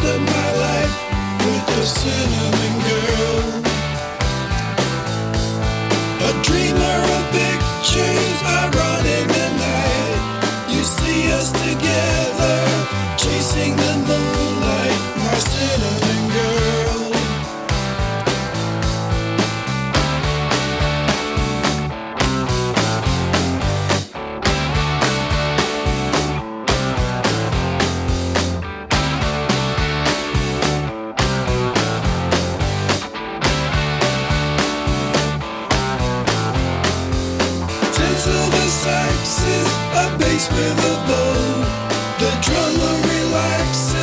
of my life with the cinnamon girl. A dreamer of pictures, I run in the night. You see us together, chasing the moonlight, my cinnamon girl. Silver saxes, a bass with a bow. The drummer relaxes.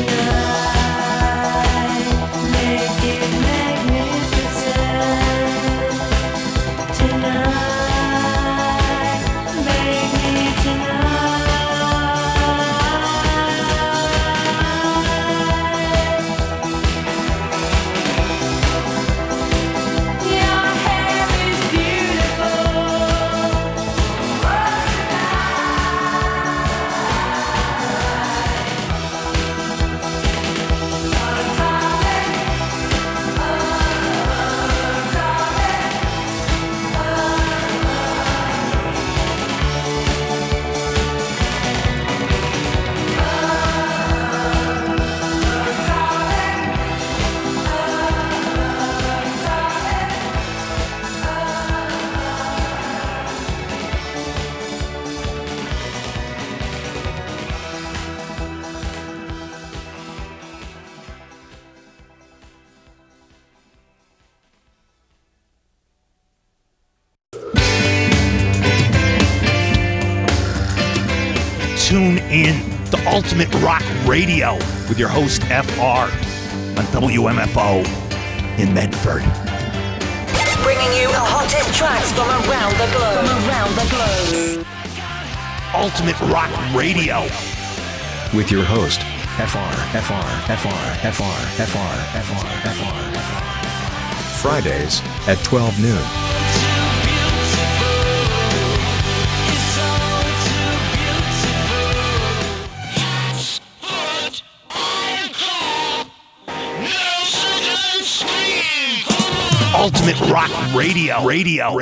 Tune in to Ultimate Rock Radio with your host FR on WMFO in Medford. Bringing you the hottest tracks from around the globe. Ultimate Rock Radio with your host FR. Fridays at 12 noon. Ultimate Rock Radio. On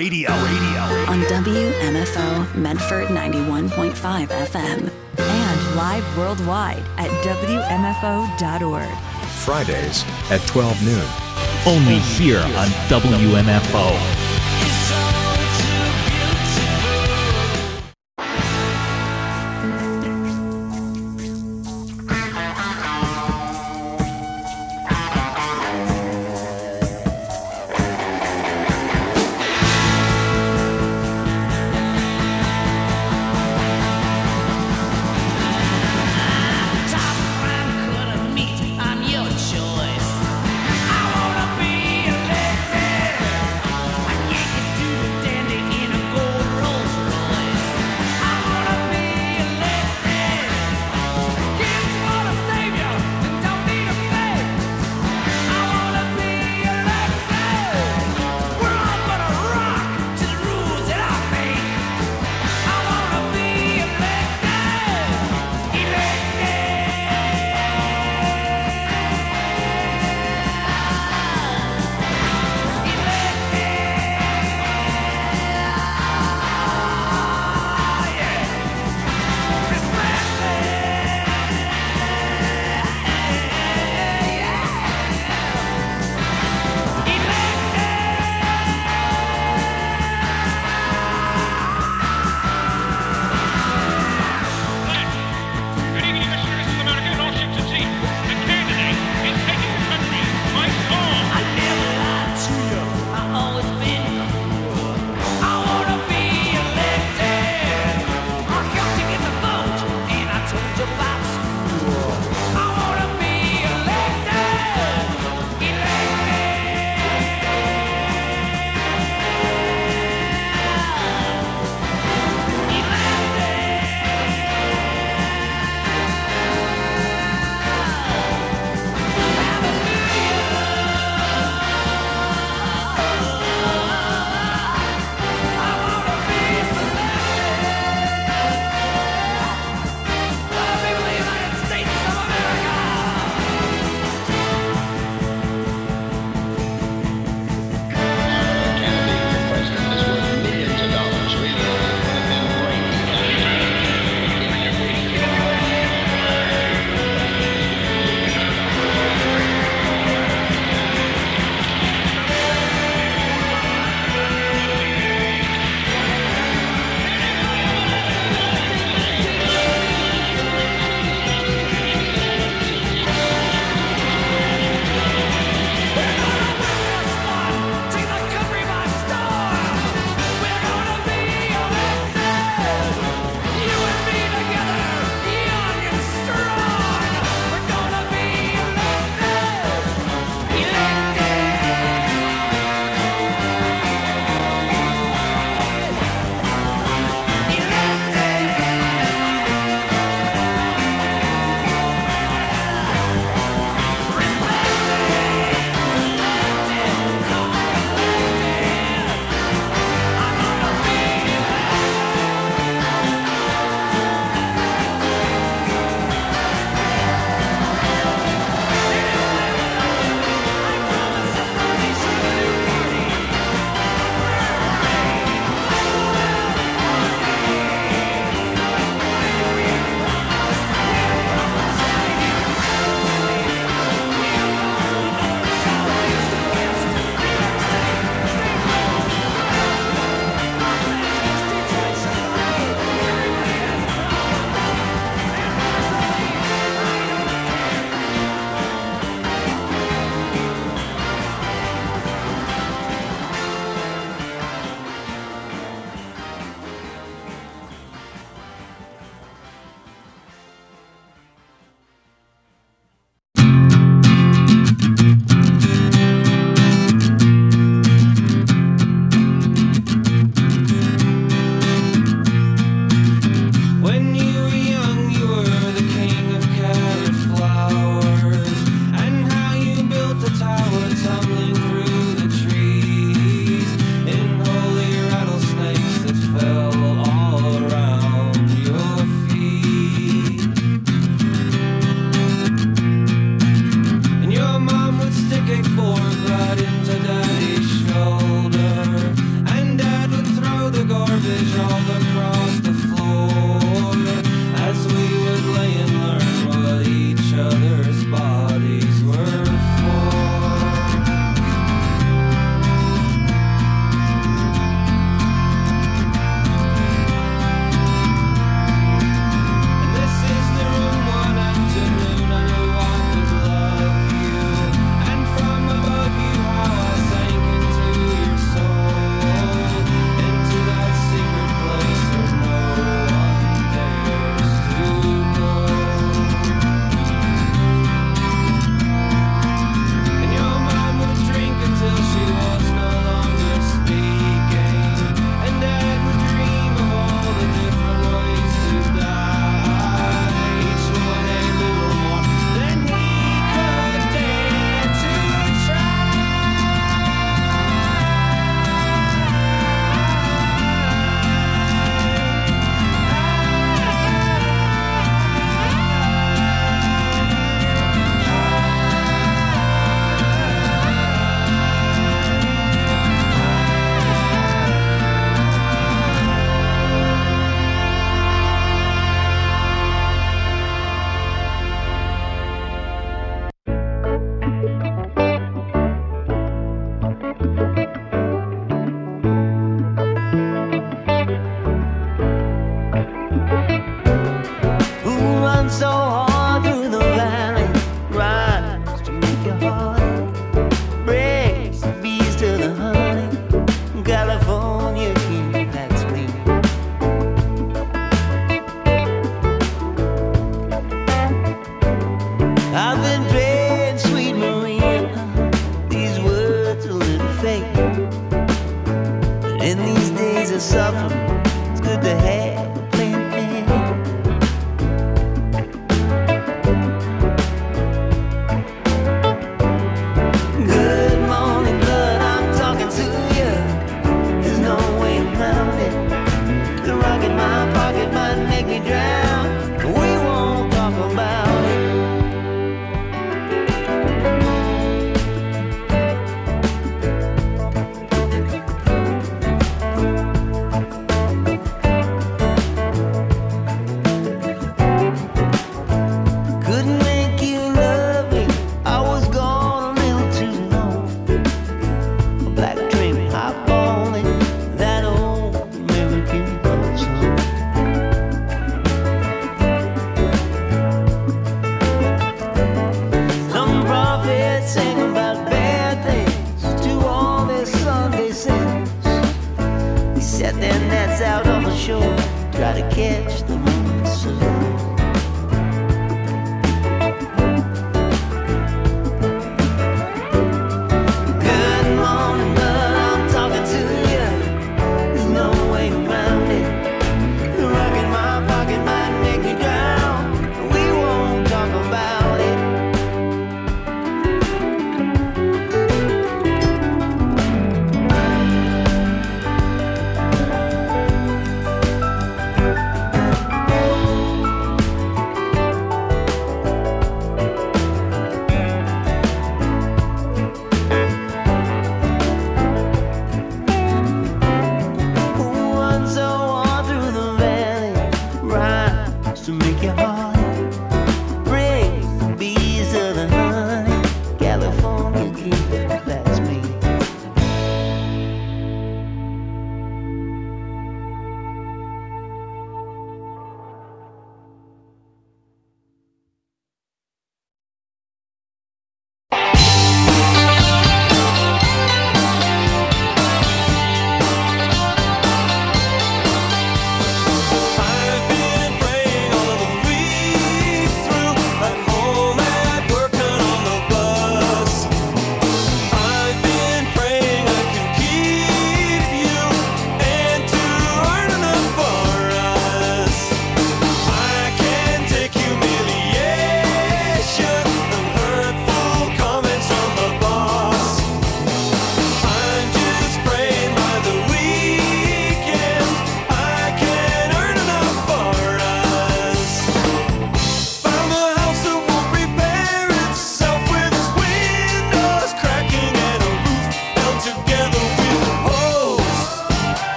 WMFO Medford 91.5 FM. And live worldwide at WMFO.org. Fridays at 12 noon. Only here on WMFO. I've been praying, sweet Maria, these words a little fake. But in these days of suffering, it's good to have a plan. Good morning, blood, I'm talking to you. There's no way around it. The rock in my pocket might make me drown, but we won't talk about it.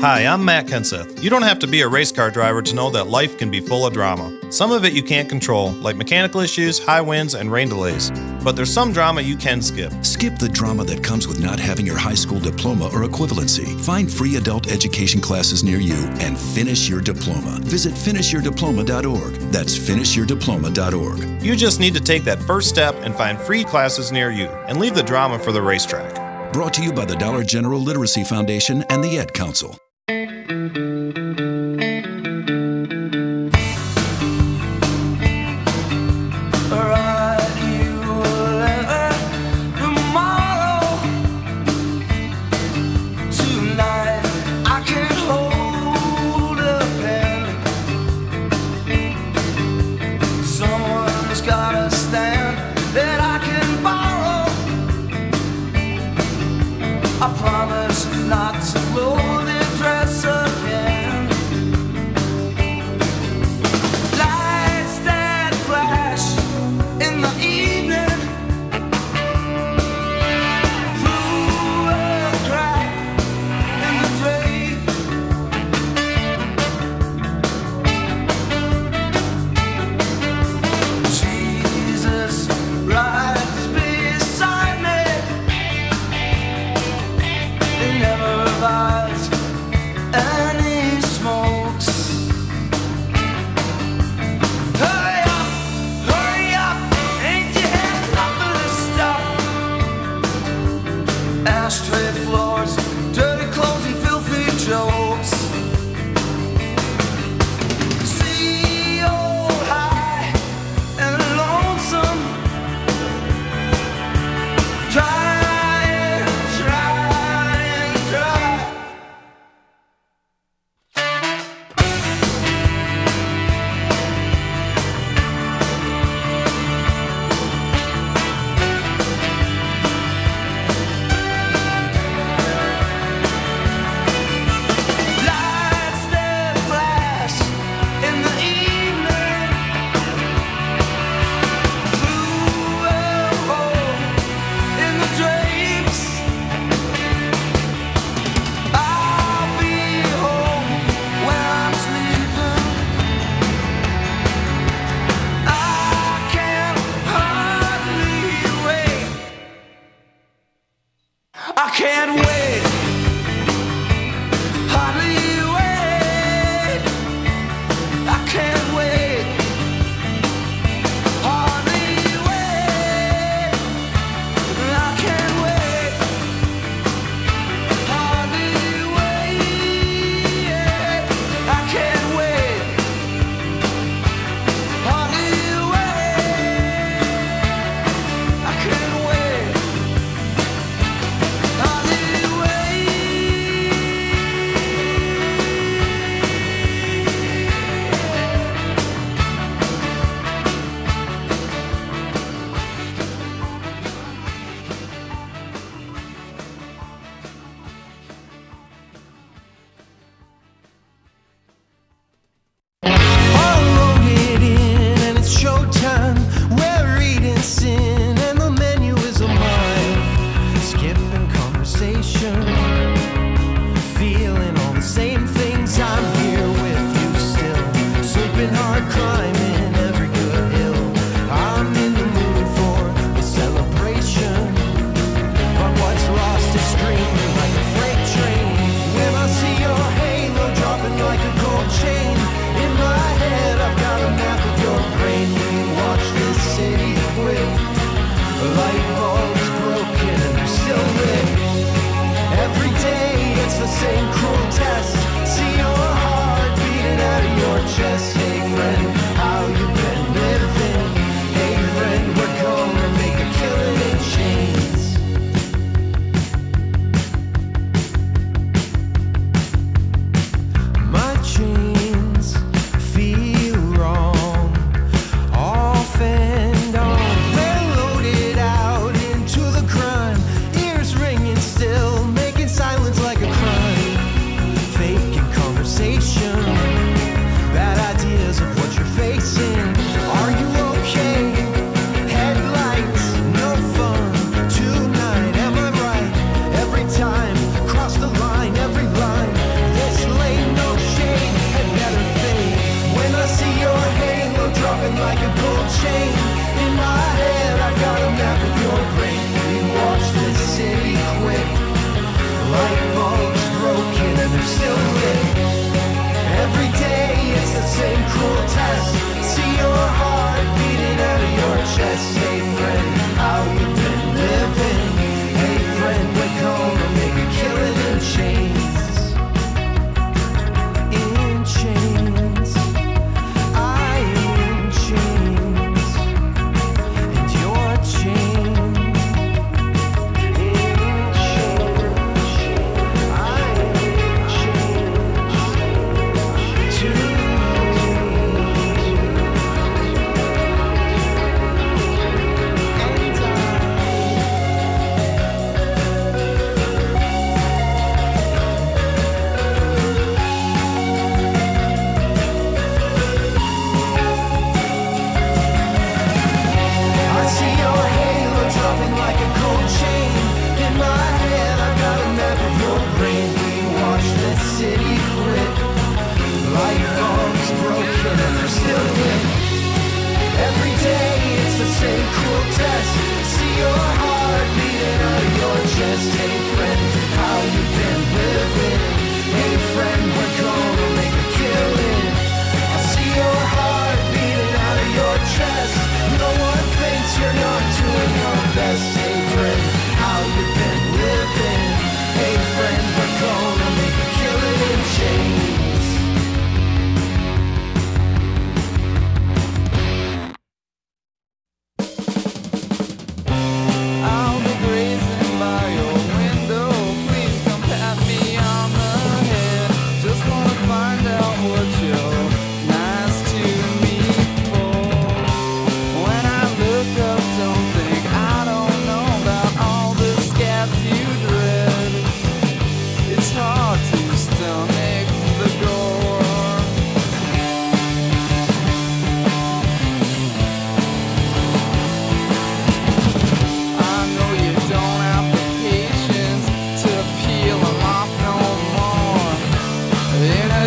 Hi, I'm Matt Kenseth. You don't have to be a race car driver to know that life can be full of drama. Some of it you can't control, like mechanical issues, high winds, and rain delays. But there's some drama you can skip. Skip the drama that comes with not having your high school diploma or equivalency. Find free adult education classes near you and finish your diploma. Visit finishyourdiploma.org. That's finishyourdiploma.org. You just need to take that first step and find free classes near you, and leave the drama for the racetrack. Brought to you by the Dollar General Literacy Foundation and the Ed Council. I promise not to roll it.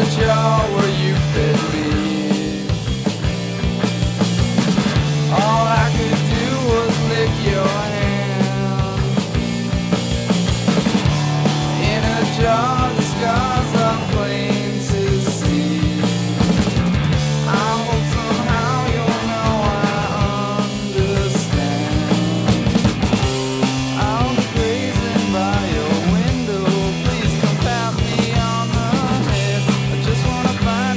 jar where you fed me. All I could do was lick your hand. In a jar, the scars are plain to see. I hope somehow you'll know I understand. I'll be grazing by your window. Please come pat me on the head. I just wanna find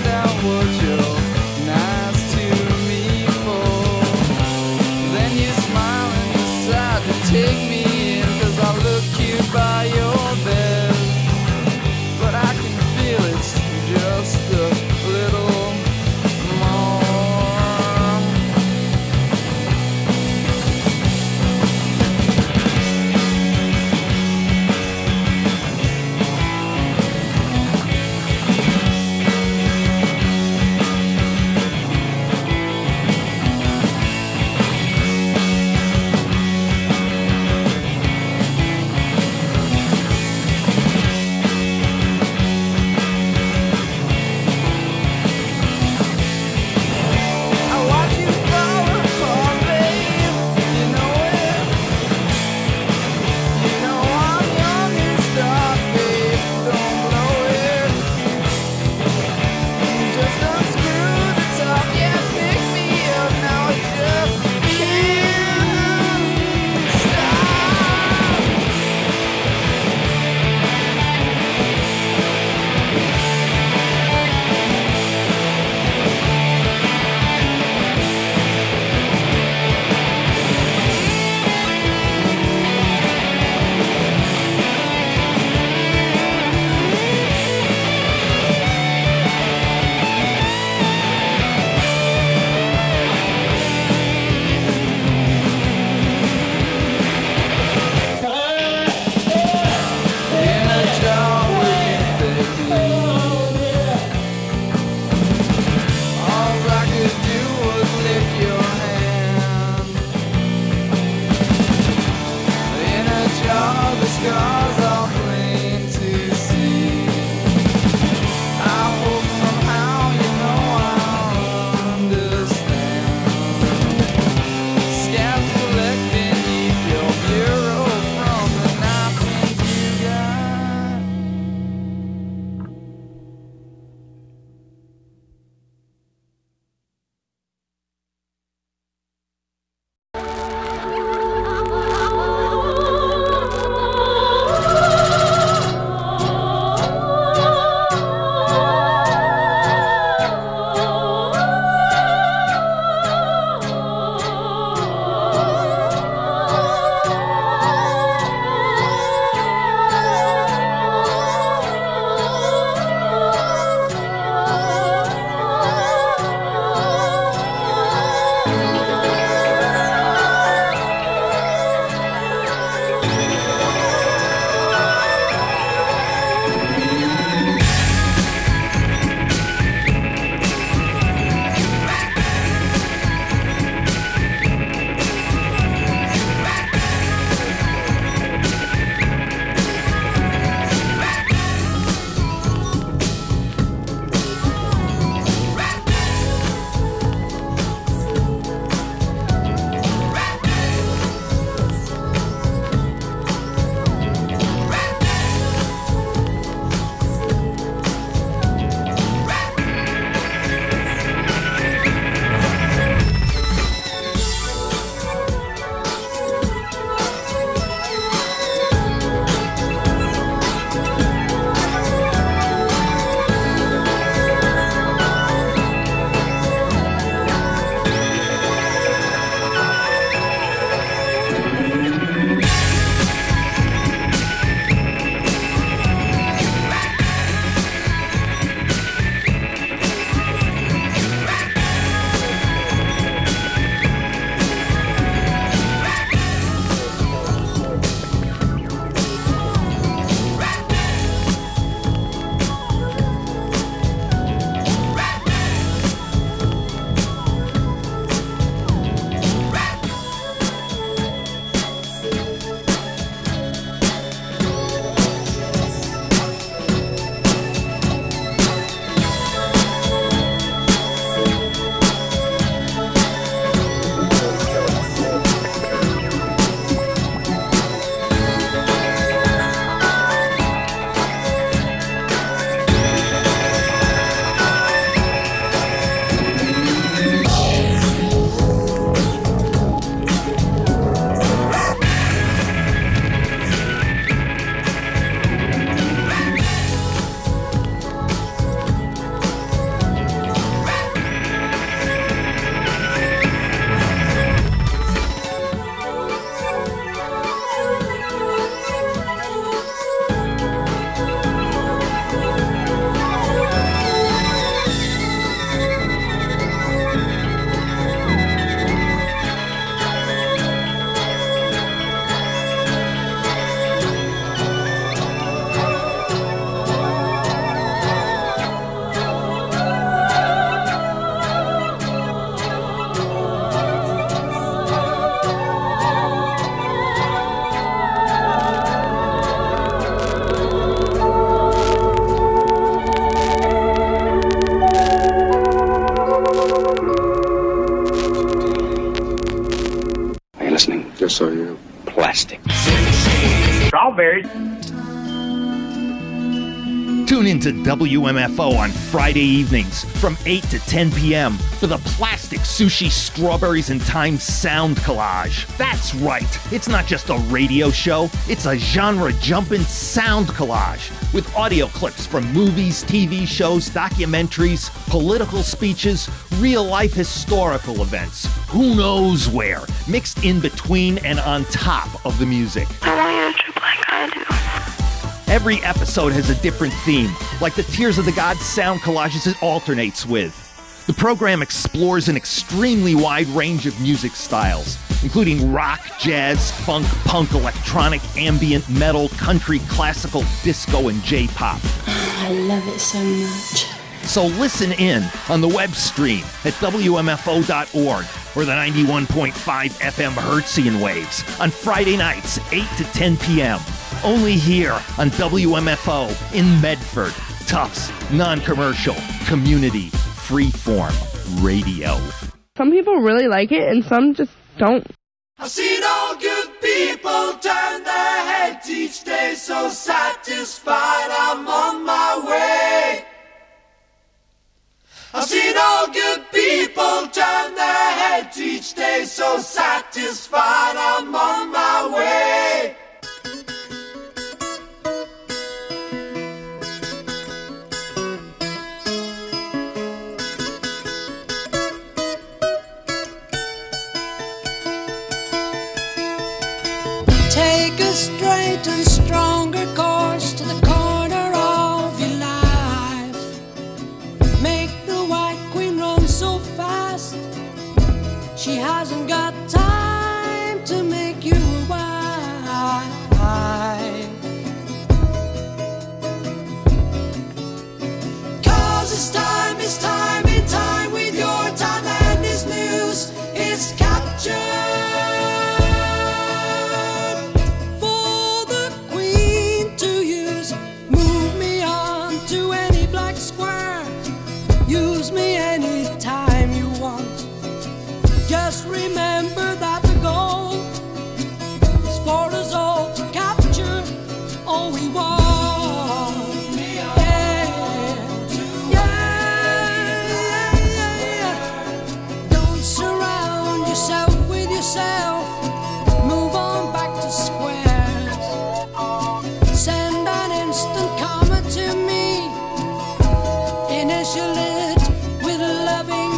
this on you? Plastic. Strawberries. Tune into WMFO on Friday evenings from 8 to 10 p.m. for the Plastic Sushi Strawberries and Time Sound Collage. That's right, it's not just a radio show, it's a genre-jumping sound collage with audio clips from movies, TV shows, documentaries, political speeches, real-life historical events, who knows where, mixed in between and on top of the music. I want you to trip like I do. Every episode has a different theme, like the Tears of the Gods sound collages it alternates with. The program explores an extremely wide range of music styles, including rock, jazz, funk, punk, electronic, ambient, metal, country, classical, disco, and J-pop. I love it so much. So listen in on the web stream at WMFO.org or the 91.5 FM Hertzian waves on Friday nights, 8 to 10 p.m. Only here on WMFO in Medford. Tufts, non-commercial, community, freeform radio. Some people really like it and some just don't. I've seen all good people turn their heads each day, so satisfied I'm on my way. I've seen all good people turn their heads each day, so satisfied I'm on my way. Take a straight and stronger course to the corner of your life. Make the White Queen run so fast, she hasn't got time to make you a wife. 'Cause it's time in time with your time, and this news is captured. Just remember that the goal is for us all to capture all we want. Don't surround yourself with yourself. Move on back to squares. Send an instant comment to me. Initial it with loving.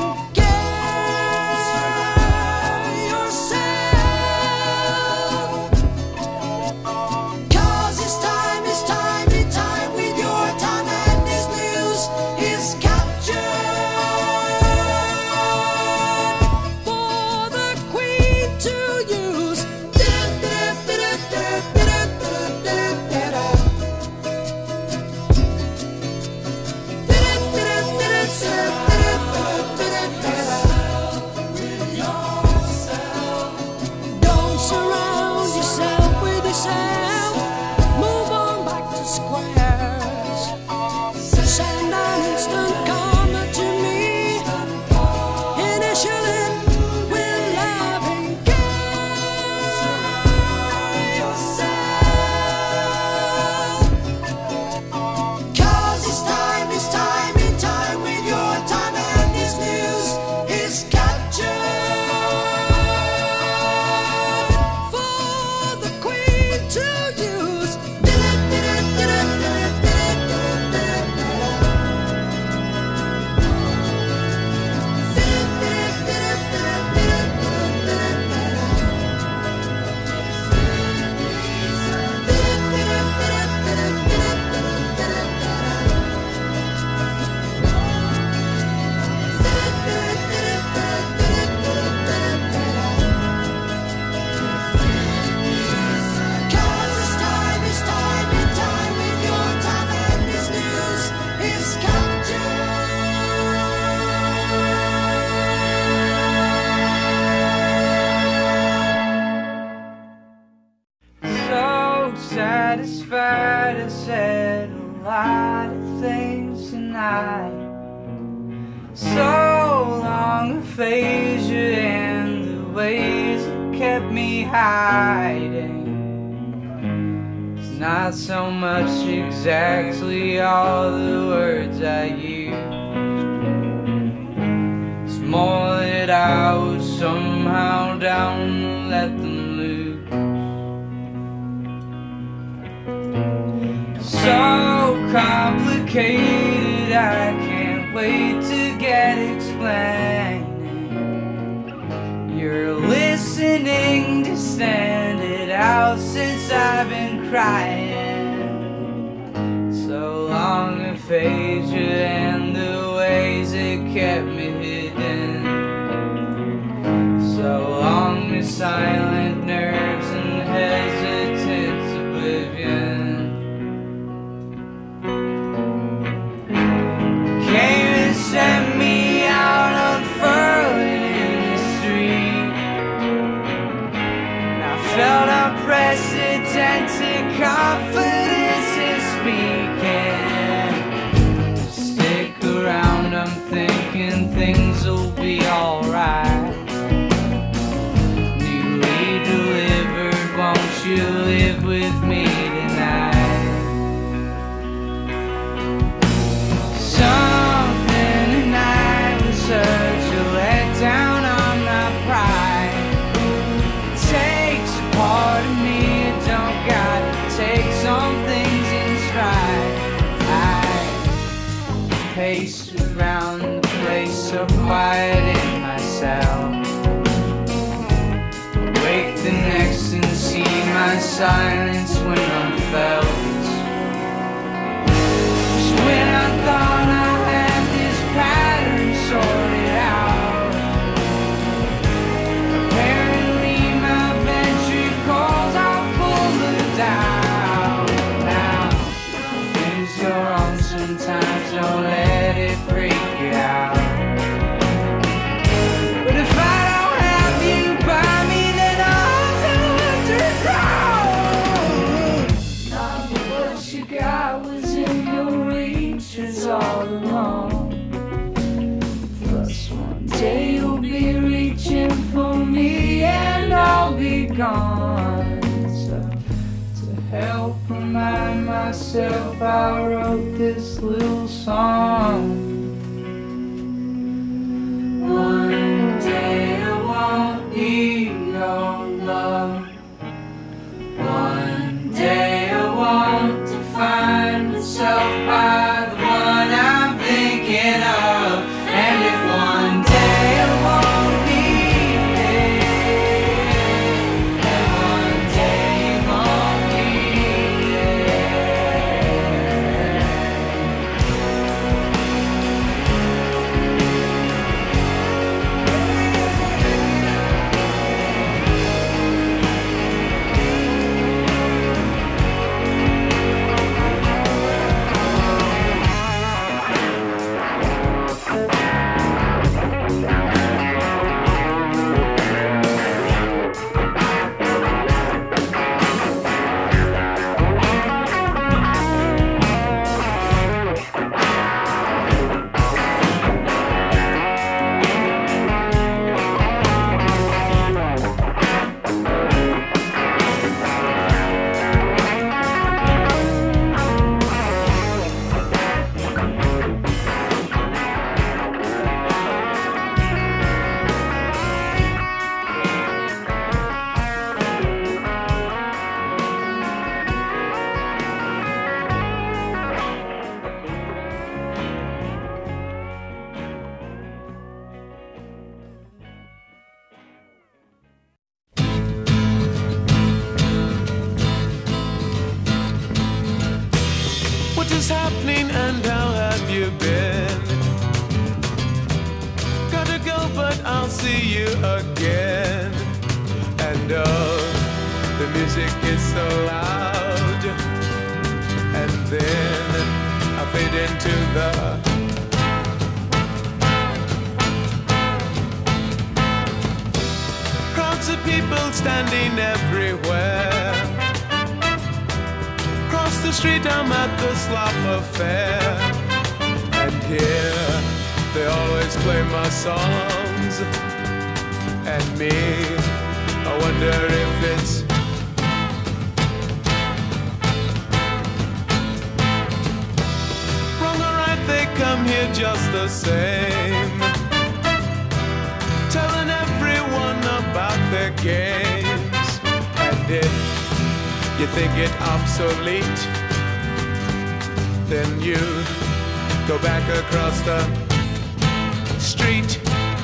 Satisfied, I said a lot of things tonight. So long aphasia and the ways that kept me hiding. It's not so much exactly all the words I use. It's more that I was somehow down to let them loose. So complicated, I can't wait to get explained. You're listening to stand it out since I've been crying. So long aphasia and the ways it kept me hidden. So long the silent nerves and hesitant oblivion. Came and sent me out unfurling in the street. And I felt unprecedented confidence in speaking. Stick around, I'm thinking things will be alright. Newly delivered, won't you live with me tonight? Something tonight was such a letdown on my pride. It takes a part of me, it don't got to take some things in stride. I paced around the place so quiet in myself. Wake the next and see my silence when I'm felt. Just when I thought I had this pattern sorted out, apparently my ventricles are full of doubt. Now, things go wrong sometimes, don't let it freak you out. But if I don't have you by me, then I'll have to drown. Not what you got was in your reaches all along. Plus one day you'll be reaching for me and I'll be gone. So to help remind myself, I wrote this little song. One day I won't need your love. One day I won't define myself by the one I'm thinking of. And if one day I won't need it, and one day you won't need What is happening and how have you been? Gotta go, but I'll see you again. And oh, the music is so loud. And then I fade into the crowds of people standing everywhere. Across the street I'm at the slop affair, and here they always play my songs, and me, I wonder if it's wrong or right, they come here just the same, telling everyone about their games. And if you think it obsolete, then you go back across the street.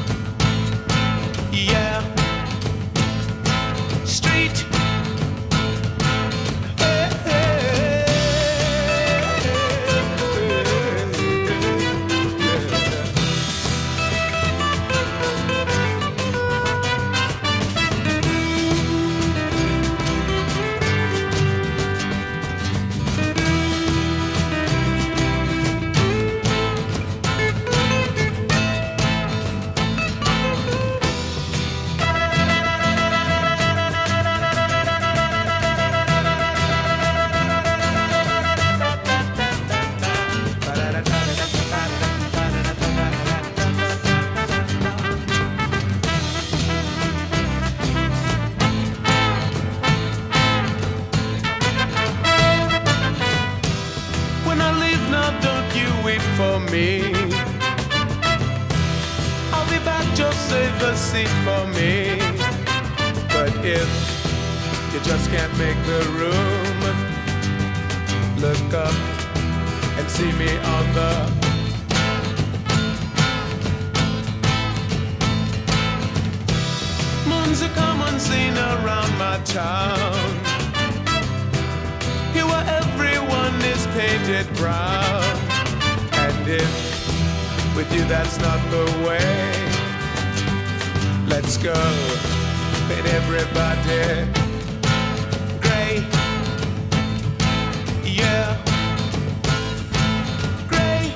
Yeah, street. I'll be back, just save a seat for me. But if you just can't make the room, look up and see me on the moon's a common scene around my town, here where everyone is painted brown. And if with you that's not the way, let's go, paint everybody gray. Yeah, gray.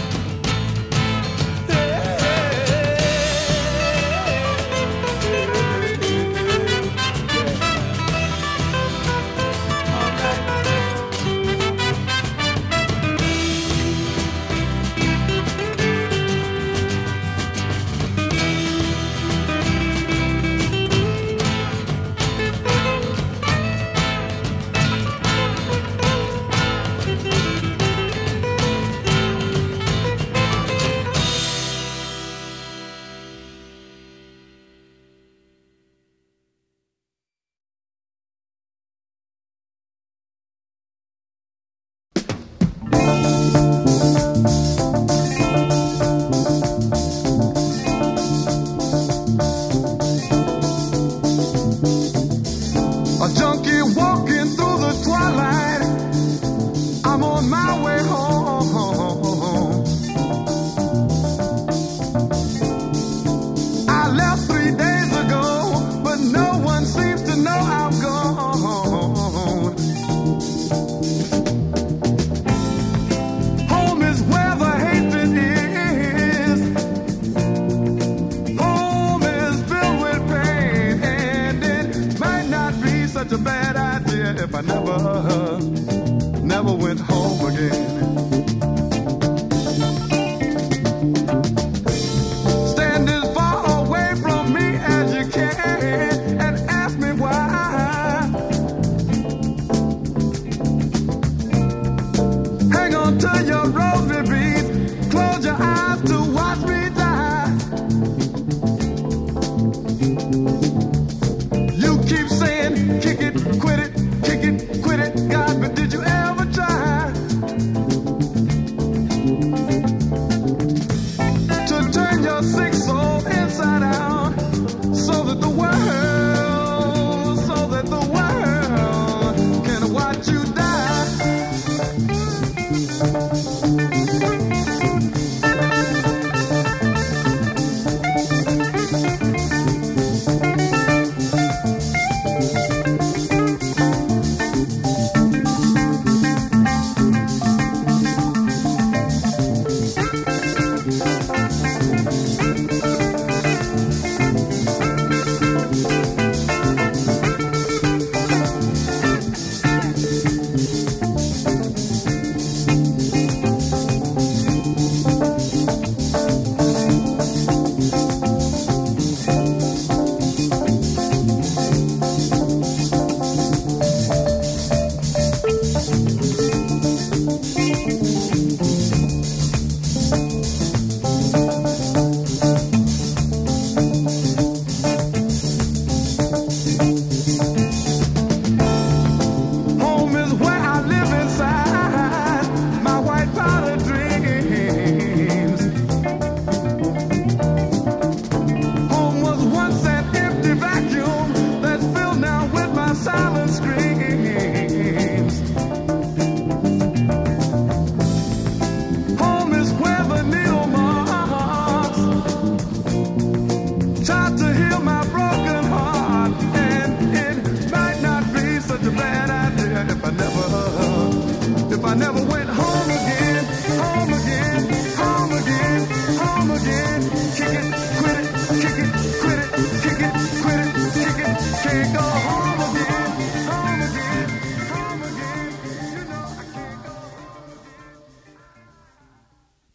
A junkie walking through the twilight, I'm on my way home. I left 3 days ago, but no one seems to know I'm gone. Home is where the hatred is. Home is filled with pain, and it might not be such a bad idea if I never went home again. Stand as far away from me as you can and ask me why. Hang on to your rosary beads, close your eyes to watch me die. You keep saying, kick it, quit it, God, but did you ever try to turn your sick